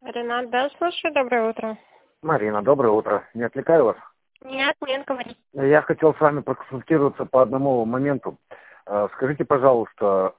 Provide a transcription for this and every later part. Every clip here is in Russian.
Ренат, да, слушаю, доброе утро. Марина, доброе утро. Не отвлекаю вас? Нет, говори. Я хотел с вами проконсультироваться по одному моменту. Скажите, пожалуйста,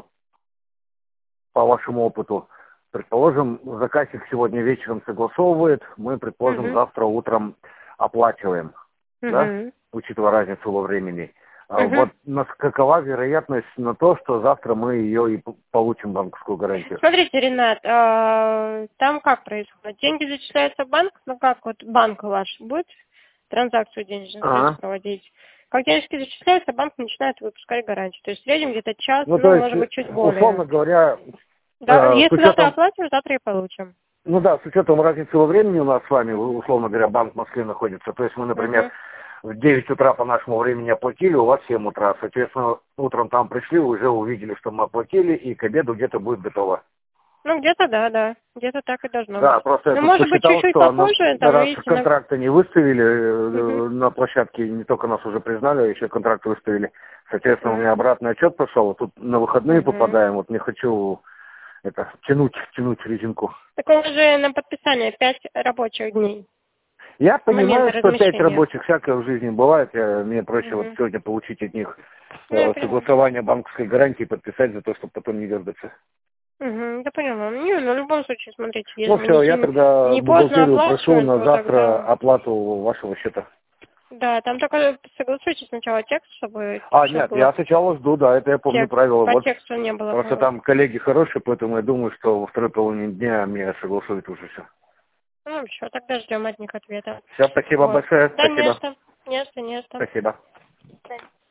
по вашему опыту, предположим, заказчик сегодня вечером согласовывает, мы, предположим, Угу. завтра утром оплачиваем, да, Угу. учитывая разницу во времени. Угу. Вот какова вероятность на то, что завтра мы ее и получим, банковскую гарантию? Смотрите, Ренат, там как происходит? Деньги зачисляются в банк, ну как вот банк ваш будет транзакцию денежных средств проводить. Как денежки зачисляются, банк начинает выпускать гарантию. То есть в среднем где-то час, Ну, то ну, есть, может быть, чуть более. условно говоря, Да, с если завтра учетом... оплатим, завтра и получим. Ну да, с учетом разницы во времени у нас с вами, условно говоря, банк в Москве находится. То есть мы, например, Угу. в 9 утра по нашему времени оплатили, у вас в 7 утра. Соответственно, утром там пришли, уже увидели, что мы оплатили, и к обеду где-то будет готово. Ну, где-то да. Где-то так и должно Да, быть. просто я Ну, тут может быть, посчитал, чуть-чуть что попозже, там, раз видите, контракты не выставили Угу. на площадке, не только нас уже признали, а еще контракты выставили. Соответственно, у Угу. меня обратный отчет пошел, вот тут на выходные Угу. попадаем, вот не хочу тянуть резинку. Так он же на подписание 5 рабочих дней Я с момента понимаю, что 5 размещения. рабочих всякое в жизни бывает. Мне проще вот Угу. сегодня получить от них Ну, я поняла. согласование банковской гарантии, подписать за то, чтобы потом не дергаться. Угу, я поняла. Не, ну, в любом случае, смотрите, Ну если мы все, я тогда не поздно бухгалтерию прошу оплачиваем, на то завтра тогда... оплату вашего счета. Да, там только согласуйте сначала текст, чтобы все Нет, было. я сначала жду, да, это я помню Текст. правила. По Вот тексту не было. просто там коллеги хорошие, поэтому я думаю, что во второй половине дня мне согласуют уже все. Ну, все, тогда ждем от них ответа. Все, спасибо Вот. большое, Да, не спасибо. что. Не что. Спасибо. Да.